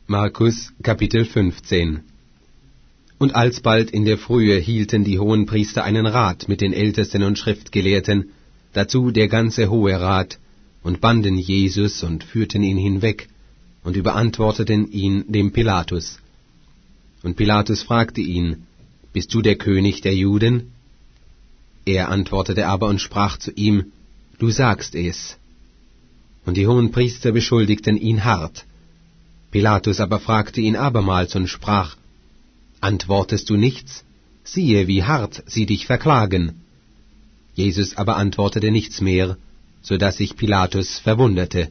Markus, Kapitel 15. Und alsbald in der Frühe hielten die Hohenpriester einen Rat mit den Ältesten und Schriftgelehrten, dazu der ganze Hohe Rat, und banden Jesus und führten ihn hinweg und überantworteten ihn dem Pilatus. Und Pilatus fragte ihn, »Bist du der König der Juden?« Er antwortete aber und sprach zu ihm, »Du sagst es.« Und die Hohenpriester beschuldigten ihn hart. Pilatus aber fragte ihn abermals und sprach, »Antwortest du nichts? Siehe, wie hart sie dich verklagen.« Jesus aber antwortete nichts mehr, so dass sich Pilatus verwunderte.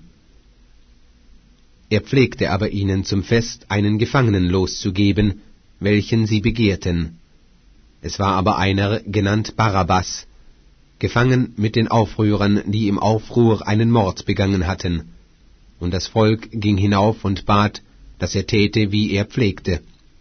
Er pflegte aber ihnen zum Fest einen Gefangenen loszugeben, welchen sie begehrten. Es war aber einer, genannt Barabbas, gefangen mit den Aufrührern, die im Aufruhr einen Mord begangen hatten. Und das Volk ging hinauf und bat, dass er täte, wie er pflegte.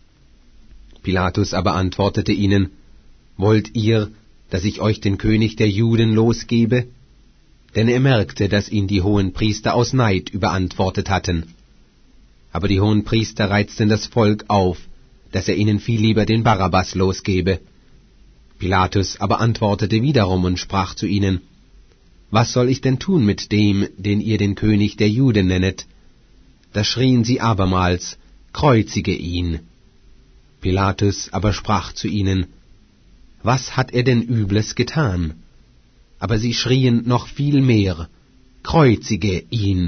Pilatus aber antwortete ihnen, »Wollt ihr, dass ich euch den König der Juden losgebe?« Denn er merkte, dass ihn die Hohenpriester aus Neid überantwortet hatten. Aber die Hohenpriester reizten das Volk auf, dass er ihnen viel lieber den Barabbas losgebe. Pilatus aber antwortete wiederum und sprach zu ihnen, »Was soll ich denn tun mit dem, den ihr den König der Juden nennet?« Da schrien sie abermals, »Kreuzige ihn!« Pilatus aber sprach zu ihnen, »Was hat er denn Übles getan?« Aber sie schrien noch viel mehr, »Kreuzige ihn!«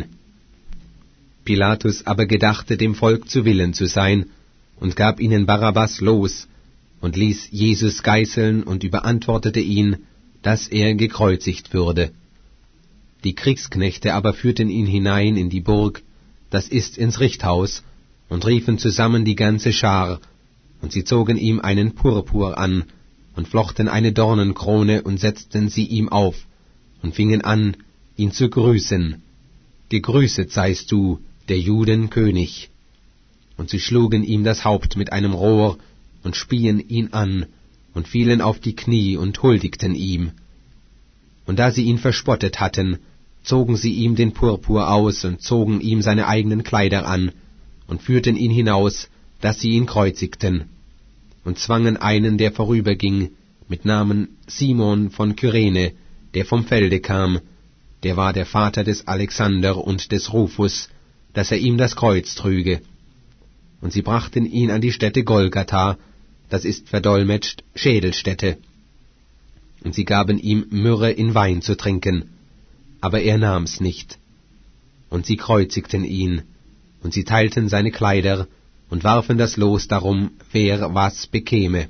Pilatus aber gedachte, dem Volk zu Willen zu sein, und gab ihnen Barabbas los, und ließ Jesus geißeln und überantwortete ihn, dass er gekreuzigt würde. Die Kriegsknechte aber führten ihn hinein in die Burg, das ist ins Richthaus, und riefen zusammen die ganze Schar, und sie zogen ihm einen Purpur an, und flochten eine Dornenkrone und setzten sie ihm auf, und fingen an, ihn zu grüßen. »Gegrüßet seist du, der Juden König!« Und sie schlugen ihm das Haupt mit einem Rohr und spien ihn an und fielen auf die Knie und huldigten ihm. Und da sie ihn verspottet hatten, zogen sie ihm den Purpur aus und zogen ihm seine eigenen Kleider an und führten ihn hinaus, dass sie ihn kreuzigten, und zwangen einen, der vorüberging, mit Namen Simon von Kyrene, der vom Felde kam, der war der Vater des Alexander und des Rufus, dass er ihm das Kreuz trüge. Und sie brachten ihn an die Stätte Golgatha, das ist verdolmetscht Schädelstätte. Und sie gaben ihm Myrrhe in Wein zu trinken, aber er nahm's nicht. Und sie kreuzigten ihn, und sie teilten seine Kleider, und warfen das Los darum, wer was bekäme.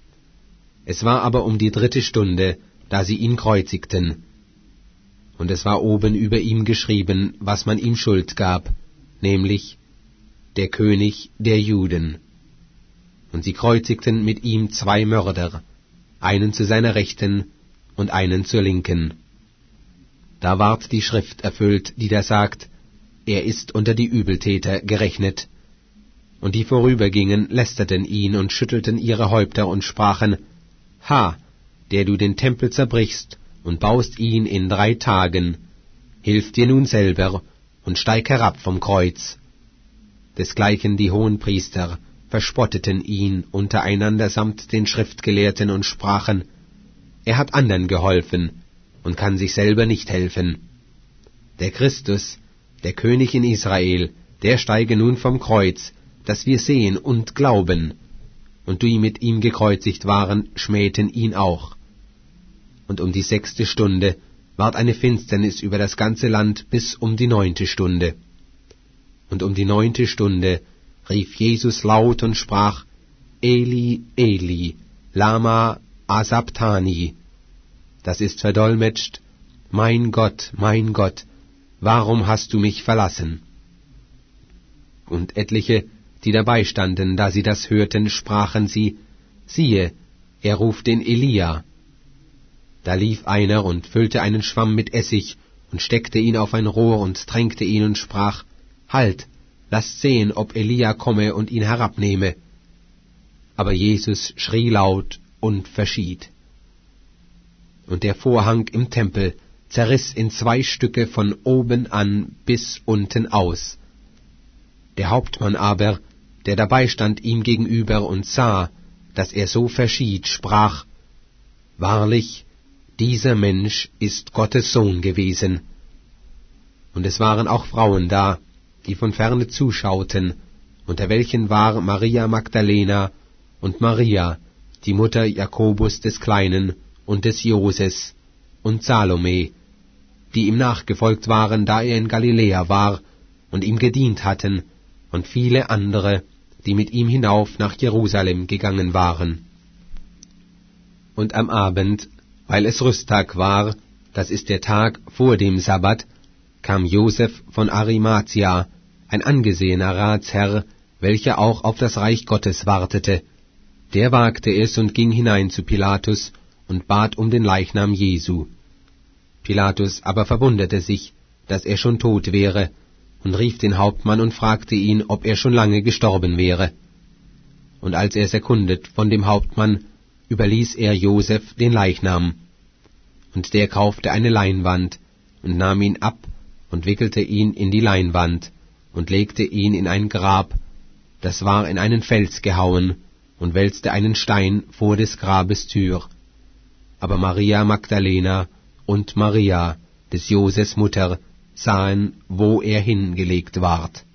Es war aber um die 3. Stunde, da sie ihn kreuzigten. Und es war oben über ihm geschrieben, was man ihm Schuld gab, nämlich der König der Juden. Und sie kreuzigten mit ihm 2 Mörder, einen zu seiner Rechten und einen zur Linken. Da ward die Schrift erfüllt, die da sagt, er ist unter die Übeltäter gerechnet. Und die vorübergingen, lästerten ihn und schüttelten ihre Häupter und sprachen, »Ha, der du den Tempel zerbrichst und baust ihn in 3 Tagen, hilf dir nun selber und steig herab vom Kreuz.« Desgleichen die Hohenpriester verspotteten ihn untereinander samt den Schriftgelehrten und sprachen, er hat andern geholfen und kann sich selber nicht helfen. Der Christus, der König in Israel, der steige nun vom Kreuz, dass wir sehen und glauben. Und die mit ihm gekreuzigt waren, schmähten ihn auch. Und um die 6. Stunde ward eine Finsternis über das ganze Land bis um die 9. Stunde. Und um die 9. Stunde rief Jesus laut und sprach, Eli, Eli, lama asabtani. Das ist verdolmetscht, mein Gott, warum hast du mich verlassen? Und etliche, die dabei standen, da sie das hörten, sprachen sie, siehe, er ruft den Elia. Da lief einer und füllte einen Schwamm mit Essig und steckte ihn auf ein Rohr und tränkte ihn und sprach, Halt, lasst sehen, ob Elia komme und ihn herabnehme. Aber Jesus schrie laut und verschied. Und der Vorhang im Tempel zerriss in 2 Stücke von oben an bis unten aus. Der Hauptmann aber, der dabei stand ihm gegenüber und sah, dass er so verschied, sprach: Wahrlich, dieser Mensch ist Gottes Sohn gewesen. Und es waren auch Frauen da, die von ferne zuschauten, unter welchen war Maria Magdalena und Maria, die Mutter Jakobus des Kleinen und des Joses, und Salome, die ihm nachgefolgt waren, da er in Galiläa war, und ihm gedient hatten, und viele andere, die mit ihm hinauf nach Jerusalem gegangen waren. Und am Abend, weil es Rüsttag war, das ist der Tag vor dem Sabbat, kam Joseph von Arimathia, ein angesehener Ratsherr, welcher auch auf das Reich Gottes wartete. Der wagte es und ging hinein zu Pilatus und bat um den Leichnam Jesu. Pilatus aber verwunderte sich, dass er schon tot wäre, und rief den Hauptmann und fragte ihn, ob er schon lange gestorben wäre. Und als er es erkundet von dem Hauptmann, überließ er Joseph den Leichnam. Und der kaufte eine Leinwand und nahm ihn ab und wickelte ihn in die Leinwand und legte ihn in ein Grab, das war in einen Fels gehauen, und wälzte einen Stein vor des Grabes Tür. Aber Maria Magdalena und Maria, des Joses Mutter, sahen, wo er hingelegt ward.